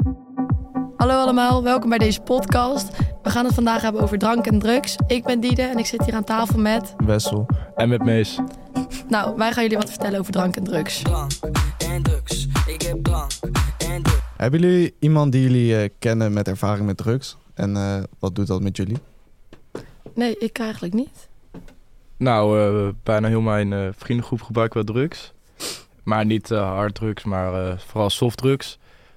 Hallo allemaal, welkom bij deze podcast. We gaan het vandaag hebben over drank en drugs. Ik ben Diede en ik zit hier aan tafel met... Wessel. En met Mees. Nou, wij gaan jullie wat vertellen over drank en drugs. Drank en drugs, ik heb drank en drugs. Hebben jullie iemand die jullie kennen met ervaring met drugs? En wat doet dat met jullie? Nee, ik eigenlijk niet. Nou, bijna heel mijn vriendengroep gebruikt wel drugs. Maar niet harddrugs, maar vooral softdrugs.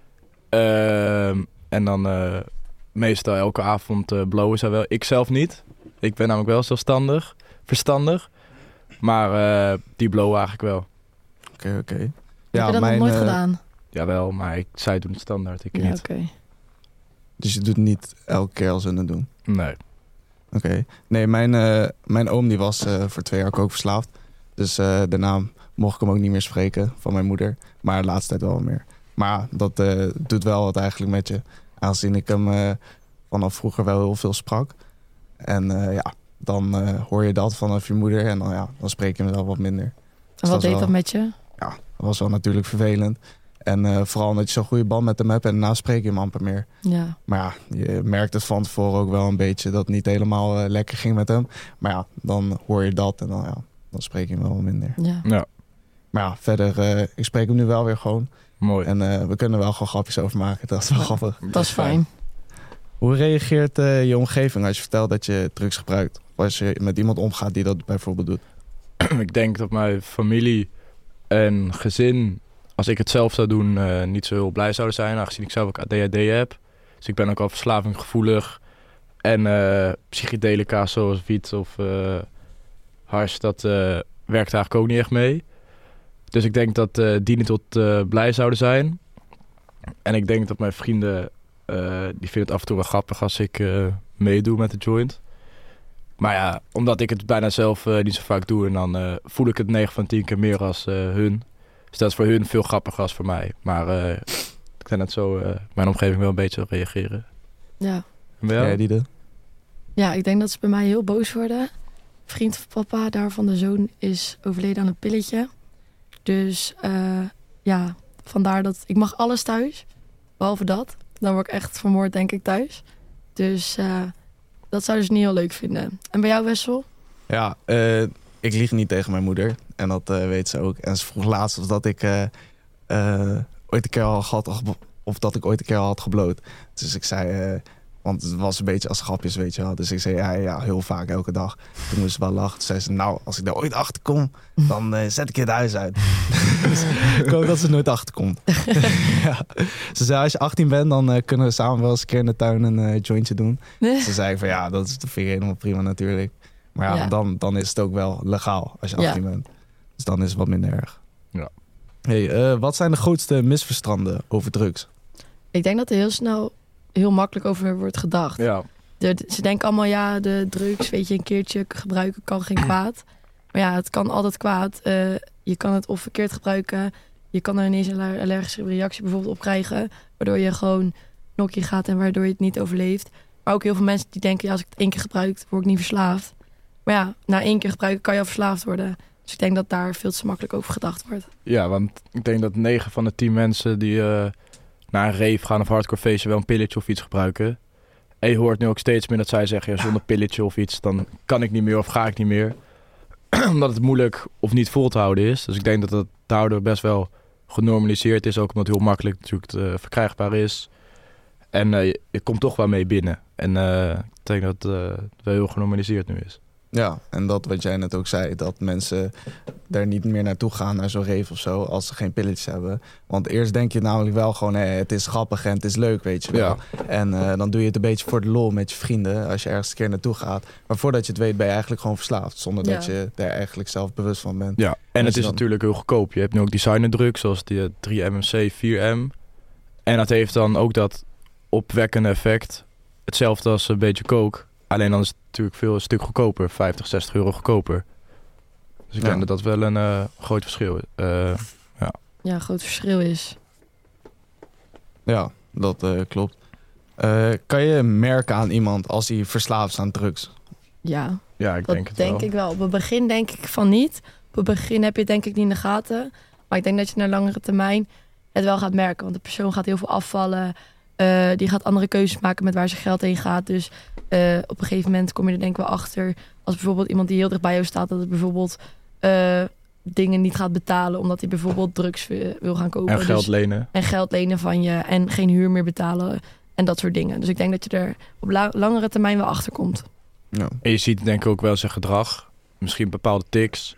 En dan meestal elke avond blowen zij wel. Ik zelf niet. Ik ben namelijk wel zelfstandig, verstandig. Maar die blowen eigenlijk wel. Oké. Heb je dat nog nooit gedaan? Jawel, maar zij doen het standaard, ik Ja, niet. oké. Dus je doet het niet elke keer als ze het doen? Nee. Oké. Nee, mijn oom die was voor 2 jaar kookverslaafd. Dus daarna mocht ik hem ook niet meer spreken van mijn moeder. Maar de laatste tijd wel meer. Maar dat doet wel wat eigenlijk met je. Aangezien ik hem vanaf vroeger wel heel veel sprak. En dan hoor je dat vanaf je moeder. En dan spreek je hem wel wat minder. En wat deed dat met je? Ja, dat was wel natuurlijk vervelend. En vooral omdat je zo'n goede band met hem hebt. En daarna spreek je hem amper meer. Ja. Maar ja, je merkt het van tevoren ook wel een beetje dat het niet helemaal lekker ging met hem. Maar ja, dan hoor je dat en dan spreek je hem wel minder. Ja. Ja, Maar ja, verder, ik spreek hem nu wel weer gewoon. mooi. En we kunnen er wel gewoon grapjes over maken. Dat is wel grappig. Dat is fijn. Hoe reageert je omgeving als je vertelt dat je drugs gebruikt? Of als je met iemand omgaat die dat bijvoorbeeld doet? Ik denk dat mijn familie en gezin, als ik het zelf zou doen, niet zo heel blij zouden zijn. Aangezien ik zelf ook ADHD heb. Dus ik ben ook al verslavinggevoelig. En psychedelica zoals wiet of hars, dat werkt eigenlijk ook niet echt mee. Dus ik denk dat die niet tot blij zouden zijn. En ik denk dat mijn vrienden, die vinden het af en toe wel grappig als ik meedoe met de joint. Maar ja, omdat ik het bijna zelf niet zo vaak doe, en dan voel ik het 9 van 10 keer meer als hun. Dus dat is voor hun veel grappiger als voor mij. Maar ik denk dat zo mijn omgeving wel een beetje reageren. Ja. En bij jou? Ja, die Ja, ik denk dat ze bij mij heel boos worden. Een vriend van papa, daarvan de zoon, is overleden aan een pilletje. Dus vandaar dat ik mag alles thuis. Behalve dat. Dan word ik echt vermoord, denk ik, thuis. Dus dat zouden ze niet heel leuk vinden. En bij jou, Wessel? Ja, ik lieg niet tegen mijn moeder. En dat weet ze ook. En ze vroeg laatst of dat ik ooit een keer al gehad, of dat ik ooit een keer al had gebloot. Dus ik zei, want het was een beetje als grapjes, weet je wel. Dus ik zei, ja, heel vaak, elke dag. Toen moest ze wel lachen. Toen zei ze, nou, als ik daar ooit achter kom, dan zet ik je het huis uit. Dus ik hoop dat ze er nooit achter komt. Ja. Ze zei, als je 18 bent, dan kunnen we samen wel eens een keer in de tuin een jointje doen. Ze zei van, ja, dat vind ik helemaal prima natuurlijk. Maar ja. Dan is het ook wel legaal als je 18 bent. Dus dan is het wat minder erg. Ja. Hey, wat zijn de grootste misverstanden over drugs? Ik denk dat er heel snel heel makkelijk over wordt gedacht. Ja. Ze denken allemaal, ja, de drugs, weet je, een keertje gebruiken kan geen kwaad. Maar ja, het kan altijd kwaad. Je kan het of verkeerd gebruiken. Je kan er ineens een allergische reactie bijvoorbeeld op krijgen. Waardoor je gewoon nokkie gaat en waardoor je het niet overleeft. Maar ook heel veel mensen die denken, ja, als ik het 1 keer gebruik, word ik niet verslaafd. Maar ja, na 1 keer gebruiken kan je al verslaafd worden. Dus ik denk dat daar veel te makkelijk over gedacht wordt. Ja, want ik denk dat 9 van de 10 mensen die naar een rave gaan of hardcore feestje wel een pilletje of iets gebruiken. En je hoort nu ook steeds meer dat zij zeggen, ja, zonder pilletje of iets, dan kan ik niet meer of ga ik niet meer. Omdat het moeilijk of niet vol te houden is. Dus ik denk dat het daardoor best wel genormaliseerd is. Ook omdat het heel makkelijk natuurlijk verkrijgbaar is. En je komt toch wel mee binnen. En ik denk dat het wel heel genormaliseerd nu is. Ja, en dat wat jij net ook zei, dat mensen daar niet meer naartoe gaan, naar zo'n rave of zo, als ze geen pilletjes hebben. Want eerst denk je namelijk wel gewoon, het is grappig en het is leuk, weet je wel. Ja. En dan doe je het een beetje voor de lol met je vrienden, als je ergens een keer naartoe gaat. Maar voordat je het weet, ben je eigenlijk gewoon verslaafd, zonder dat je daar eigenlijk zelf bewust van bent. Ja, en het is dan natuurlijk heel goedkoop. Je hebt nu ook designerdrugs, zoals die 3-MMC, 4M. En dat heeft dan ook dat opwekkende effect. Hetzelfde als een beetje coke. Alleen dan is het natuurlijk een stuk goedkoper. 50, 60 euro goedkoper. Dus ik denk dat dat wel een groot verschil is. Ja, een groot verschil is. Ja, dat klopt. Kan je merken aan iemand als hij verslaafd is aan drugs? Ja, Ja, ik denk het denk wel. ik wel. Op het begin denk ik van niet. Op het begin heb je het denk ik niet in de gaten. Maar ik denk dat je naar langere termijn het wel gaat merken. Want de persoon gaat heel veel afvallen. Die gaat andere keuzes maken met waar zijn geld heen gaat. Dus op een gegeven moment kom je er denk ik wel achter. Als bijvoorbeeld iemand die heel dicht bij jou staat. Dat het bijvoorbeeld dingen niet gaat betalen. Omdat hij bijvoorbeeld drugs wil gaan kopen. En geld Dus- lenen. en geld lenen van je. En geen huur meer betalen. En dat soort dingen. Dus ik denk dat je er op langere termijn wel achter komt. Ja. En je ziet denk ik ook wel zijn gedrag. Misschien bepaalde tics.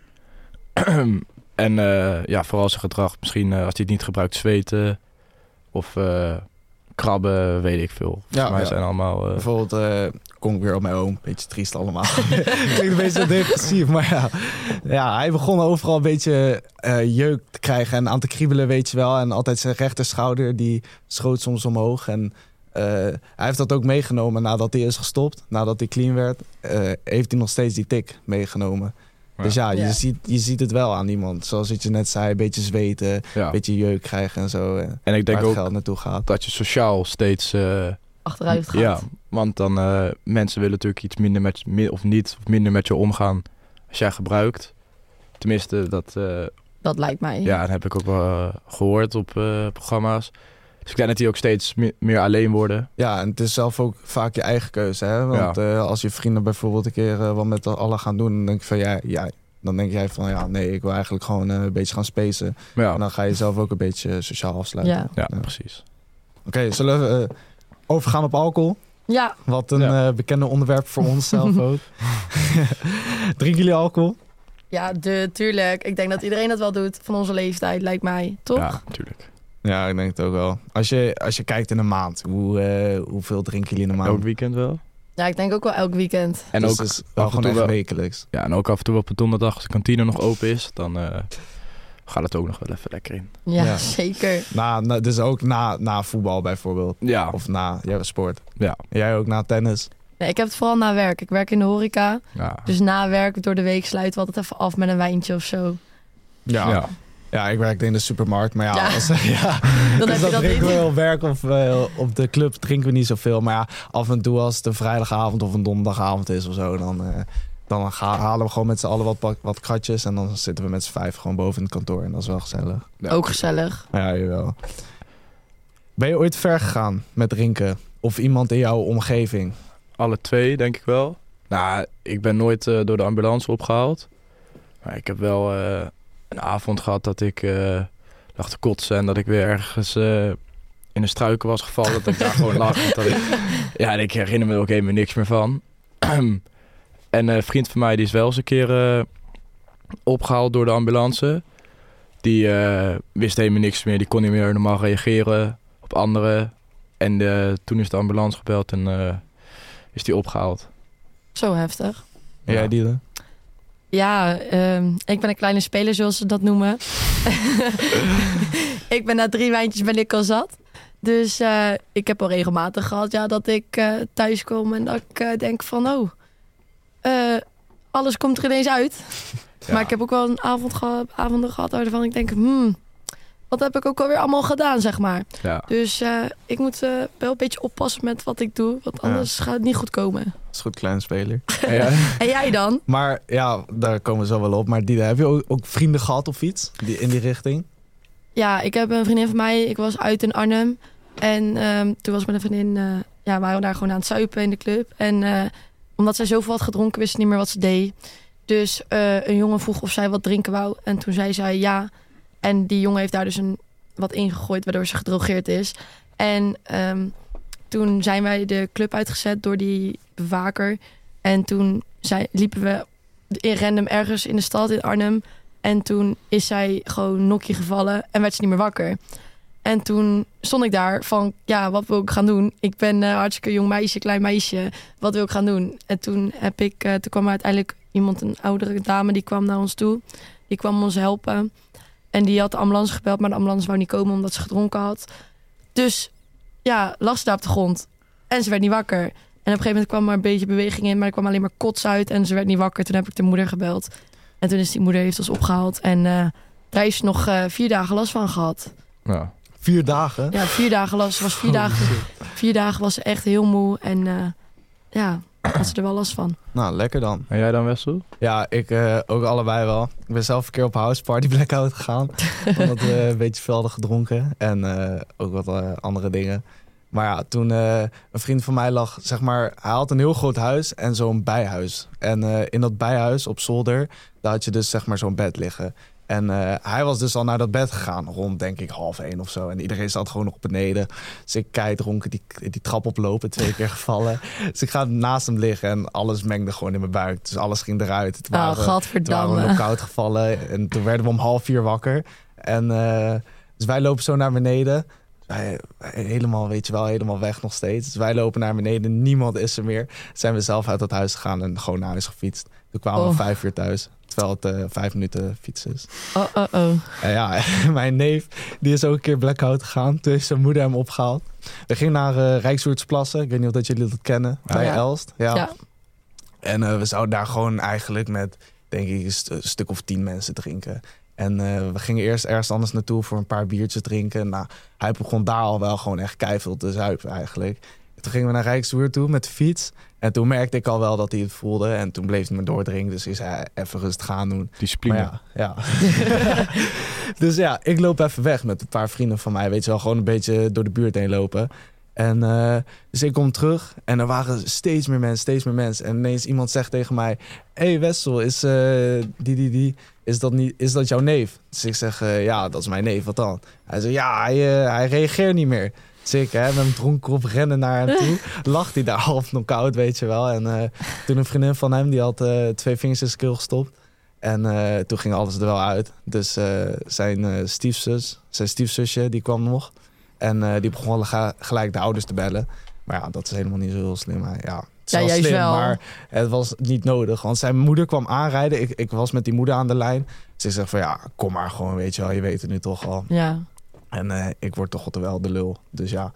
En vooral zijn gedrag. Misschien als hij het niet gebruikt, zweten. Of krabben, weet ik veel. Volgens mij zijn allemaal... Bijvoorbeeld kom ik weer op mijn oom. Beetje triest allemaal. Klinkt een beetje depressief, maar ja, hij begon overal een beetje jeuk te krijgen en aan te kriebelen, weet je wel. En altijd zijn rechterschouder, die schoot soms omhoog. En hij heeft dat ook meegenomen nadat hij is gestopt. Nadat hij clean werd, heeft hij nog steeds die tik meegenomen. Ja. Dus ja, Ja. Je ziet het wel aan iemand. Zoals je net zei, een beetje zweten, ja. een beetje jeuk krijgen en zo. En ik denk waar het ook geld naartoe gaat. dat je sociaal steeds... Achteruit gaat. Ja, want dan mensen willen natuurlijk iets minder met je omgaan als jij gebruikt. Tenminste, Dat lijkt mij. dat heb ik ook wel gehoord op programma's. Dus ik denk dat die ook steeds meer alleen worden. Ja, en het is zelf ook vaak je eigen keuze. Hè? Want als je vrienden bijvoorbeeld een keer wat met allen gaan doen, dan denk je van dan denk jij van nee, ik wil eigenlijk gewoon een beetje gaan spacen. Maar ja, En dan ga je zelf ook een beetje sociaal afsluiten. Ja. ja, precies. Oké, zullen we overgaan op alcohol? Ja, Wat een bekende onderwerp voor ons zelf ook. Drinken jullie alcohol? ja, tuurlijk. Ik denk dat iedereen dat wel doet van onze leeftijd, lijkt mij. Toch? Ja, natuurlijk. Ja, ik denk het ook wel. Als je kijkt in een maand, hoeveel drinken jullie in een maand? Elk weekend wel. Ja, ik denk ook wel elk weekend. En Dus ook het is wel af en gewoon toe echt wel. wekelijks. Ja, en ook af en toe op een donderdag als de kantine nog open is, dan gaat het ook nog wel even lekker in. Ja, Ja. zeker. Dus ook na voetbal bijvoorbeeld. Ja, Of na sport. ja. Jij ook na tennis. Nee, ik heb het vooral na werk. Ik werk in de horeca. Ja. Dus na werk door de week sluiten we altijd even af met een wijntje of zo. Ja, ik werkte in de supermarkt. Maar Ja. Als, Dan dus heb je dat dat drinken we niet. op werk of op de club drinken we niet zoveel. Maar ja, af en toe als het een vrijdagavond of een donderdagavond is of zo, dan halen we gewoon met z'n allen wat kratjes. En dan zitten we met z'n 5 gewoon boven in het kantoor. En dat is wel gezellig. Ja. Ook gezellig. Maar ja, jawel. Ben je ooit ver gegaan met drinken? Of iemand in jouw omgeving? Alle twee, denk ik wel. Nou, ik ben nooit door de ambulance opgehaald. Maar ik heb wel een avond gehad dat ik lag te kotsen en dat ik weer ergens in de struiken was gevallen. Dat ik daar gewoon lag. En ik herinner me er ook helemaal niks meer van. En een vriend van mij die is wel eens een keer opgehaald door de ambulance. Die wist helemaal niks meer. Die kon niet meer normaal reageren op anderen. En toen is de ambulance gebeld en is die opgehaald. Zo heftig. En jij, Diele? Ja, ik ben een kleine speler zoals ze dat noemen. Ik ben na 3 wijntjes ben ik al zat. Dus ik heb al regelmatig gehad dat ik thuis kom en dat ik denk van alles komt er ineens uit. Ja. Maar ik heb ook wel een avonden gehad waarvan ik denk, wat heb ik ook alweer allemaal gedaan, zeg maar. Ja. Dus ik moet wel een beetje oppassen met wat ik doe, want anders gaat het niet goed komen. Dat is goed, kleine speler. Ja. En jij dan? Maar ja, daar komen we zo wel op. Maar Diele, heb je ook vrienden gehad of iets in die richting? Ja, ik heb een vriendin van mij. Ik was uit in Arnhem. En toen was mijn vriendin... waren we daar gewoon aan het zuipen in de club. En omdat zij zoveel had gedronken, wist ze niet meer wat ze deed. Dus een jongen vroeg of zij wat drinken wou. En toen zei zij ja. En die jongen heeft daar dus wat ingegooid, waardoor ze gedrogeerd is. En toen zijn wij de club uitgezet door die bewaker. En toen liepen we random ergens in de stad in Arnhem. En toen is zij gewoon nokkie gevallen en werd ze niet meer wakker. En toen stond ik daar van, wat wil ik gaan doen? Ik ben een hartstikke jong meisje, klein meisje. Wat wil ik gaan doen? En toen kwam er uiteindelijk een oudere dame, die kwam naar ons toe. Die kwam ons helpen. En die had de ambulance gebeld, maar de ambulance wou niet komen omdat ze gedronken had. Dus lag ze daar op de grond. En ze werd niet wakker. En op een gegeven moment kwam er een beetje beweging in, maar er kwam alleen maar kots uit en ze werd niet wakker. Toen heb ik de moeder gebeld. En toen is die moeder heeft ons opgehaald. En daar heeft ze nog 4 dagen last van gehad. Ja. 4 dagen? Ja, 4 dagen last. Was 4 dagen was ze echt heel moe. En had ze er wel last van. Nou, lekker dan. En jij dan, Wessel? Ja, ik ook allebei wel. Ik ben zelf een keer op House Party Blackout gegaan. Omdat we een beetje veel hadden gedronken. En ook wat andere dingen. Maar ja, toen een vriend van mij lag, zeg maar... Hij had een heel groot huis en zo'n bijhuis. En in dat bijhuis op zolder, daar had je dus zeg maar zo'n bed liggen. En hij was dus al naar dat bed gegaan, rond denk ik 12:30 of zo. En iedereen zat gewoon nog beneden. Dus ik keidronken die trap oplopen, 2 keer gevallen. Dus ik ga naast hem liggen en alles mengde gewoon in mijn buik. Dus alles ging eruit. Toen waren we knock-out gevallen. En toen werden we om 3:30 wakker. En dus wij lopen zo naar beneden. Wij helemaal, weet je wel, helemaal weg nog steeds. Dus wij lopen naar beneden, niemand is er meer. Zijn we zelf uit dat huis gegaan en gewoon naar huis gefietst. Toen kwamen we om 5 uur thuis. Terwijl het 5 minuten fietsen is. En ja, mijn neef, die is ook een keer blackout gegaan. Toen heeft zijn moeder hem opgehaald. We gingen naar Rijkswoerdsplassen. Ik weet niet of dat jullie dat kennen. Bij Elst. Ja. En we zouden daar gewoon eigenlijk met, denk ik, een stuk of 10 mensen drinken. En we gingen eerst ergens anders naartoe voor een paar biertjes drinken. Nou, hij begon daar al wel gewoon echt keiveel te zuipen eigenlijk. Toen gingen we naar Rijkswoerd toe met de fiets. En toen merkte ik al wel dat hij het voelde. En toen bleef hij me doordringen. Dus ik zei, even rustig gaan doen. Discipline. Ja. Dus ja, ik loop even weg met een paar vrienden van mij. Weet je wel, gewoon een beetje door de buurt heen lopen. En dus ik kom terug en er waren steeds meer mensen. En ineens iemand zegt tegen mij... Hey Wessel, is is dat jouw neef? Dus ik zeg, ja, dat is mijn neef, wat dan? Hij zegt, ja, hij reageert niet meer. Dus ik met hem dronken op rennen naar hem toe. Lacht hij daar half knock-out, weet je wel. En toen een vriendin van hem, die had 2 vingers in zijn keel gestopt. En toen ging alles er wel uit. Dus zijn stiefzusje, die kwam nog. En die begon gelijk de ouders te bellen. Maar ja, dat is helemaal niet zo heel slim. Maar ja, het is wel slim, maar het was niet nodig. Want zijn moeder kwam aanrijden. Ik was met die moeder aan de lijn. Ze zegt van ja, kom maar gewoon, weet je wel. Je weet het nu toch al. Ja. En ik word toch wel de lul. Dus ja.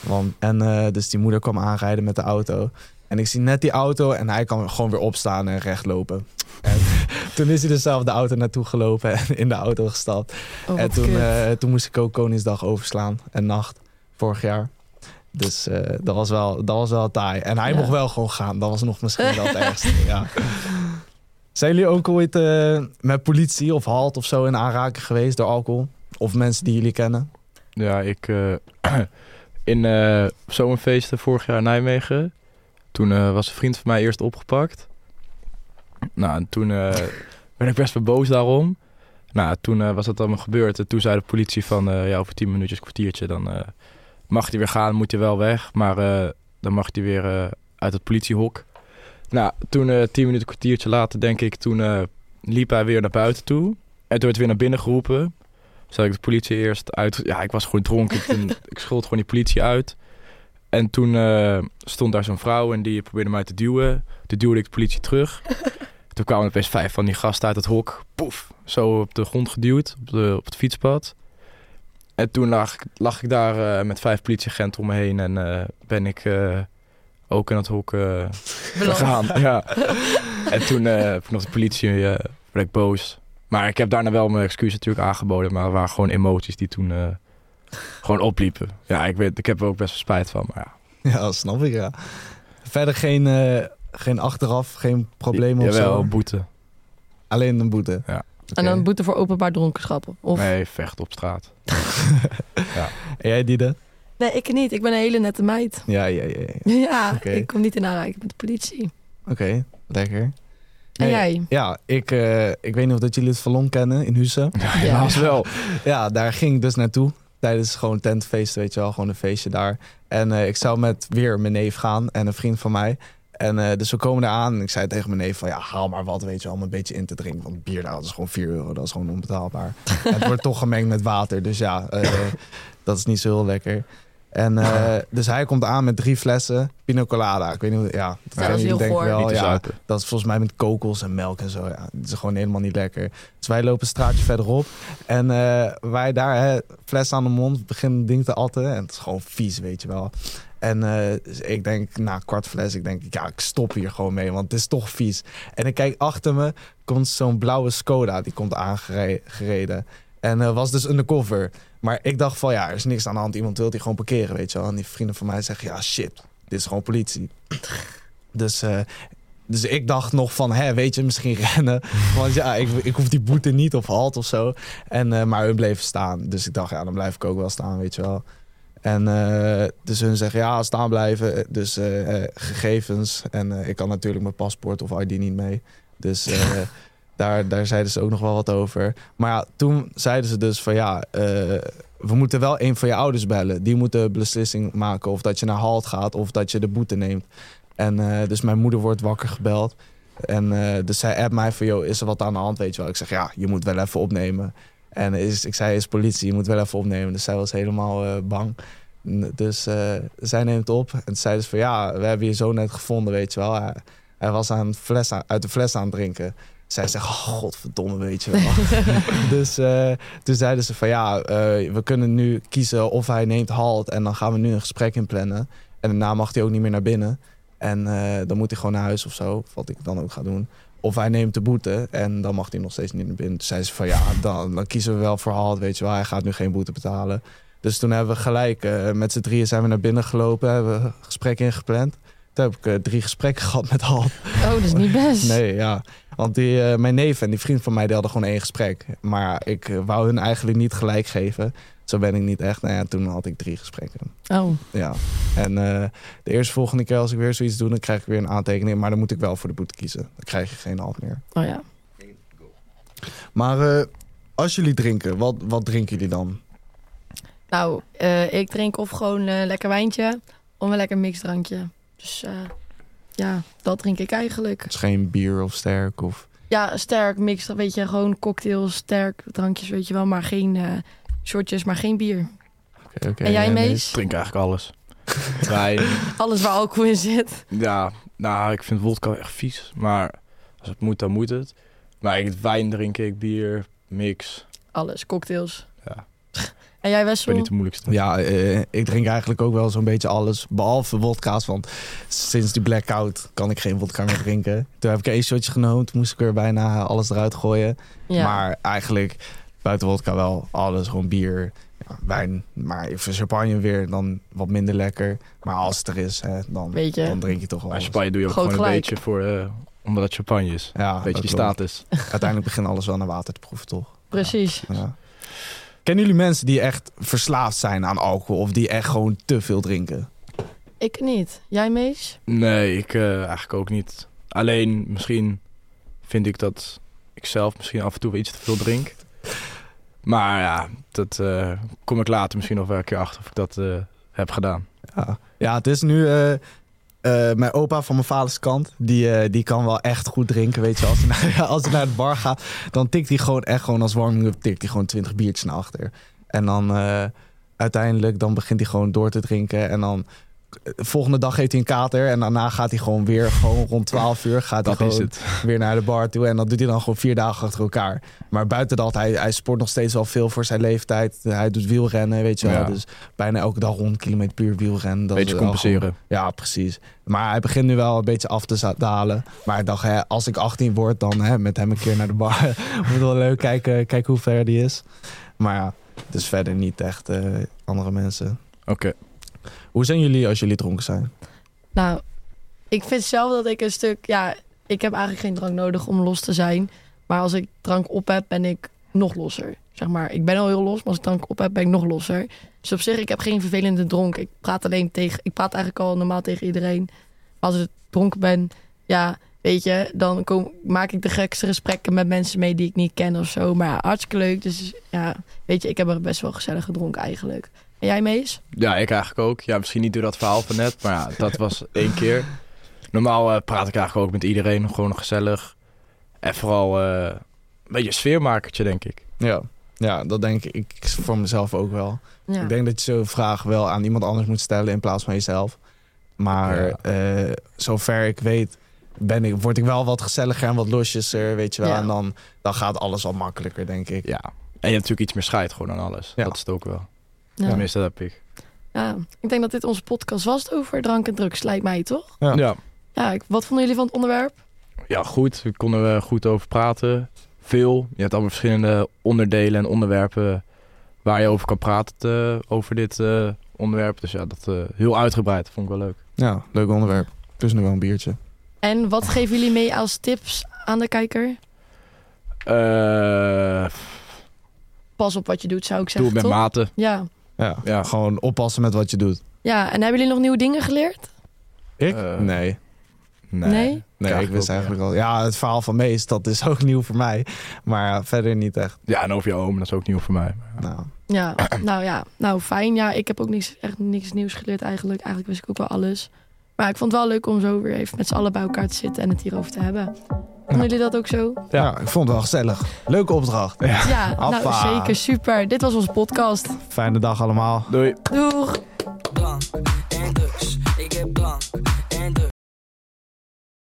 Dus die moeder kwam aanrijden met de auto. En ik zie net die auto en hij kan gewoon weer opstaan en recht lopen. En toen is hij dus zelf de auto naartoe gelopen en in de auto gestapt. En toen moest ik ook Koningsdag overslaan en nacht vorig jaar. Dus dat was wel taai. En hij mocht wel gewoon gaan. Dat was nog misschien wel het ergste. Ja. Zijn jullie ook ooit met politie of halt of zo in aanraking geweest door alcohol? Of mensen die jullie kennen? Ja, ik in zomerfeesten vorig jaar in Nijmegen. Toen was een vriend van mij eerst opgepakt. Nou, en toen ben ik best wel boos daarom. Nou, toen was dat allemaal gebeurd. En toen zei de politie van, over 10 minuutjes, kwartiertje, dan mag hij weer gaan, moet hij wel weg. Maar dan mag hij weer uit het politiehok. Nou, toen 10 minuten, kwartiertje later, denk ik, toen liep hij weer naar buiten toe. En toen werd weer naar binnen geroepen. Zat ik de politie eerst uit. Ja, ik was gewoon dronken. Ik schold gewoon die politie uit. En toen stond daar zo'n vrouw en die probeerde mij te duwen. Toen duwde ik de politie terug. Toen kwamen er best 5 van die gasten uit het hok. Poef, zo op de grond geduwd, op het fietspad. En toen lag ik daar met 5 politieagenten om me heen. En ben ik ook in het hok gegaan. Ja. En toen vanaf de politie werd ik boos. Maar ik heb daarna wel mijn excuus natuurlijk aangeboden. Maar het waren gewoon emoties die toen gewoon opliepen. Ja, ik heb er ook best wel spijt van. Maar ja. Ja, dat snap ik, ja. Verder geen achteraf, geen problemen of zo? Jawel, boete. Alleen een boete? Ja. En dan boete voor openbaar dronkenschap? Of? Nee, vecht op straat. Ja. En jij, Diede? Nee, ik niet. Ik ben een hele nette meid. Ja. Ja, Okay. Ik kom niet in aanraking met de politie. Oké, lekker. En jij? Ja, ik weet niet of dat jullie het Vallon kennen in Huissen. Ja, helaas wel. Ja, daar ging ik dus naartoe. Tijdens gewoon tentfeest, weet je wel. Gewoon een feestje daar. En ik zou met weer mijn neef gaan en een vriend van mij. En dus we komen daar aan en ik zei tegen mijn neef van... ja, haal maar wat, weet je wel, om een beetje in te drinken. Want bier daar, dat is gewoon €4. Dat is gewoon onbetaalbaar. En het wordt toch gemengd met water. Dus ja, dat is niet zo heel lekker. En dus hij komt aan met 3 flessen Pina Colada. Ik weet niet, ja, dat is heel goor. wel. Ja, dat is volgens mij met kokos en melk en zo. Ja, het is gewoon helemaal niet lekker. Dus wij lopen een straatje verderop. En wij daar, fles aan de mond, beginnen het ding te atten. En het is gewoon vies, weet je wel. En dus ik denk, na een kwart fles, ik stop hier gewoon mee, want het is toch vies. En ik kijk achter me, komt zo'n blauwe Skoda, die komt aangereden. En was dus undercover. Maar ik dacht van, ja, er is niks aan de hand. Iemand wil die gewoon parkeren, weet je wel. En die vrienden van mij zeggen, ja, shit, dit is gewoon politie. Dus ik dacht nog van, weet je, misschien rennen. Want ja, ik hoef die boete niet of halt of zo. En, maar hun bleven staan. Dus ik dacht, ja, dan blijf ik ook wel staan, weet je wel. En dus hun zeggen, ja, staan blijven. Dus gegevens. En ik kan natuurlijk mijn paspoort of ID niet mee. Dus daar zeiden ze ook nog wel wat over. Maar ja, toen zeiden ze dus van ja, we moeten wel een van je ouders bellen. Die moet de beslissing maken of dat je naar Halt gaat of dat je de boete neemt. En dus mijn moeder wordt wakker gebeld. En dus zij appt mij van, joh, is er wat aan de hand, weet je wel. Ik zeg, ja, je moet wel even opnemen. En ik zei, is politie, je moet wel even opnemen. Dus zij was helemaal bang. Dus zij neemt op. En toen zeiden ze van, ja, we hebben je zo net gevonden, weet je wel. Hij was uit de fles aan het drinken. Zij zegt, oh, godverdomme, weet je wel. Dus toen zeiden ze van, ja, we kunnen nu kiezen of hij neemt Halt. En dan gaan we nu een gesprek inplannen. En daarna mag hij ook niet meer naar binnen. En dan moet hij gewoon naar huis of zo. Wat ik dan ook ga doen. Of hij neemt de boete en dan mag hij nog steeds niet naar binnen. Toen zei ze van, ja, dan kiezen we wel voor Halt, weet je wel. Hij gaat nu geen boete betalen. Dus toen hebben we gelijk, met z'n drieën zijn we naar binnen gelopen. Hebben we een gesprek ingepland. Toen heb ik 3 gesprekken gehad met Halt. Oh, dat is niet best. Nee, ja. Want mijn neef en die vriend van mij, die hadden gewoon 1 gesprek. Maar ik wou hun eigenlijk niet gelijk geven. Zo ben ik niet echt. Nou ja, toen had ik 3 gesprekken. Oh. Ja. En de eerstvolgende keer als ik weer zoiets doe, dan krijg ik weer een aantekening. Maar dan moet ik wel voor de boete kiezen. Dan krijg je geen Halt meer. Oh ja. Maar als jullie drinken, wat drinken jullie dan? Nou, ik drink of gewoon lekker wijntje of een lekker mixdrankje. Dus ja, dat drink ik eigenlijk. Het is geen bier of sterk of... Ja, sterk, mixed, weet je, gewoon cocktails, sterk, drankjes, weet je wel. Maar geen shotjes, maar geen bier. Okay, en jij, nee. Mees? Ik drink eigenlijk alles. Wijn. Alles waar alcohol in zit. Ja, nou, ik vind wodka echt vies. Maar als het moet, dan moet het. Maar wijn drink ik, bier, mix. Alles, cocktails. Ja. En jij, Ik Wessel? ben niet de moeilijkste. Ja, ik drink eigenlijk ook wel zo'n beetje alles. Behalve wodka's, want sinds die blackout kan ik geen wodka meer drinken. Toen heb ik 1 shotje genomen, toen moest ik er bijna alles eruit gooien. Ja. Maar eigenlijk buiten wodka wel alles, gewoon bier, ja, wijn. Maar voor champagne weer dan wat minder lekker. Maar als het er is, dan drink je toch wel Maar alles. champagne doe je ook Groot gewoon een gelijk. beetje voor, omdat het champagne is. Ja, Een beetje dat die klopt. status. Uiteindelijk begint alles wel naar water te proeven, toch? Precies. Ja. Kennen jullie mensen die echt verslaafd zijn aan alcohol of die echt gewoon te veel drinken? Ik niet. Jij, Mees? Nee, ik eigenlijk ook niet. Alleen misschien vind ik dat ik zelf misschien af en toe wel iets te veel drink. Maar ja, dat kom ik later misschien nog wel een keer achter of ik dat heb gedaan. Ja, het is nu... mijn opa van mijn vaders kant, die kan wel echt goed drinken, weet je. Als hij naar de bar gaat, dan tikt hij gewoon echt gewoon als warming-up, tikt hij gewoon 20 biertjes naar achter. En dan uiteindelijk, dan begint hij gewoon door te drinken. En dan de volgende dag heeft hij een kater. En daarna gaat hij gewoon weer rond 12 uur gaat hij Dat is gewoon het. weer naar de bar toe. En dat doet hij dan gewoon 4 dagen achter elkaar. Maar buiten dat, hij sport nog steeds wel veel voor zijn leeftijd. Hij doet wielrennen, weet je wel. Ja. Dus bijna elke dag 100 kilometer puur wielrennen. Dat Beetje is wel compenseren. gewoon- ja, precies. Maar hij begint nu wel een beetje af te dalen. Maar ik dacht, als ik 18 word, dan met hem een keer naar de bar. Moet wel leuk kijken hoe ver die is. Maar ja, dus verder niet echt andere mensen. Oké. Hoe zijn jullie als jullie dronken zijn? Nou, ik vind zelf dat ik een stuk... Ja, ik heb eigenlijk geen drank nodig om los te zijn. Maar als ik drank op heb, ben ik nog losser. Zeg maar, ik ben al heel los, maar als ik drank op heb, ben ik nog losser. Dus op zich, ik heb geen vervelende dronk. Ik praat eigenlijk al normaal tegen iedereen. Als ik dronken ben, ja, weet je, dan maak ik de gekste gesprekken met mensen mee die ik niet ken of zo. Maar ja, hartstikke leuk. Dus ja, weet je, ik heb er best wel gezellig gedronken eigenlijk. En jij, Mees? Ja, ik eigenlijk ook. Ja, misschien niet door dat verhaal van net, maar ja, dat was 1 keer. Normaal praat ik eigenlijk ook met iedereen, gewoon gezellig. En vooral een beetje een sfeermakertje, denk ik. Ja, dat denk ik voor mezelf ook wel. Ja. Ik denk dat je zo'n vraag wel aan iemand anders moet stellen in plaats van jezelf. Maar zover ik weet, word ik wel wat gezelliger en wat losjesser, weet je wel. Ja. En dan gaat alles al makkelijker, denk ik. Ja. En je hebt natuurlijk iets meer scheid gewoon aan alles. Ja. Dat is het ook wel. Ja. Tenminste, dat heb ik. Ja, ik denk dat dit onze podcast was over drank en drugs, lijkt mij, toch? Ja. Ja, Wat vonden jullie van het onderwerp? ja, goed. We konden er goed over praten. Veel. Je hebt allemaal verschillende onderdelen en onderwerpen waar je over kan praten over dit onderwerp. Dus ja, dat heel uitgebreid. Vond ik wel leuk. Ja, leuk onderwerp. Dus nu wel een biertje. En wat geven jullie mee als tips aan de kijker? Doe Pas op wat je doet, zou ik het zeggen, met toch? mate. Ja, Ja. Gewoon oppassen met wat je doet. Ja, en hebben jullie nog nieuwe dingen geleerd? Ik? Nee? Nee, ik wist eigenlijk al. Ja, het verhaal van Mees, dat is ook nieuw voor mij. Maar verder niet echt. Ja, en over je oom, dat is ook nieuw voor mij. Nou, Nou fijn. Ja, ik heb ook echt niks nieuws geleerd eigenlijk. Eigenlijk wist ik ook wel alles. Maar ik vond het wel leuk om zo weer even met z'n allen bij elkaar te zitten en het hierover te hebben. Vonden jullie dat ook zo? ja, ik vond het wel gezellig. Leuke opdracht. Ja, Hoppa. nou zeker, super. Dit was onze podcast. Fijne dag allemaal. Doei. Doeg! Drank en drugs, ik heb drank